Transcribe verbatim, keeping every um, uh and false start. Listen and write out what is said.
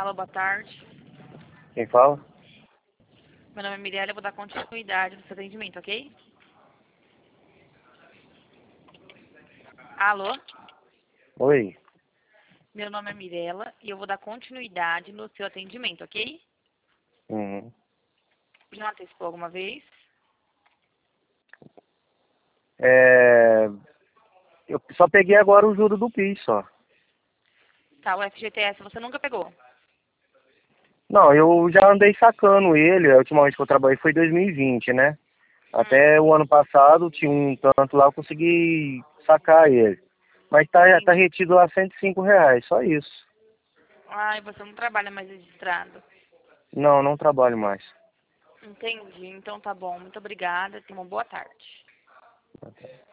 Alô, boa tarde. Quem fala? Meu nome é Mirella, eu vou dar continuidade no seu atendimento, ok? Alô? Oi. Meu nome é Mirella e eu vou dar continuidade no seu atendimento, ok? Uhum. Já antecipou alguma vez? É... Eu só peguei agora o juro do PIS, só. Tá, o F G T S você nunca pegou. Não, eu já andei sacando ele. A última vez que eu trabalhei foi em dois mil e vinte, né? Hum, Até o ano passado tinha um tanto lá, eu consegui sacar ele. Mas tá, tá entendi. retido lá cento e cinco reais, só isso. Ai, você não trabalha mais registrado. Não, não trabalho mais. Entendi, então tá bom. Muito obrigada. Tenha uma boa tarde.